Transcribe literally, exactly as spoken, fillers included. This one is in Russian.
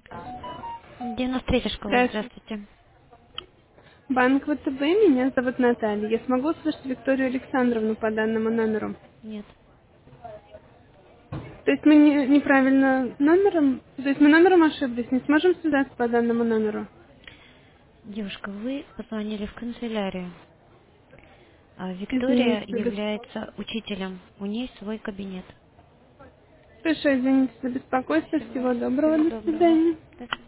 девяносто третья школа, Здравствуйте. здравствуйте. Банк ВТБ, меня зовут Наталья. Я смогу услышать Викторию Александровну по данному номеру? Нет. То есть мы не- неправильно номером, то есть мы номером ошиблись, не сможем связаться по данному номеру? Девушка, вы позвонили в канцелярию. А Виктория Извините за бес- является учителем. У нее свой кабинет. Хорошо, извините за беспокойство. Всего, Всего доброго. всего До доброго. свидания. До свидания.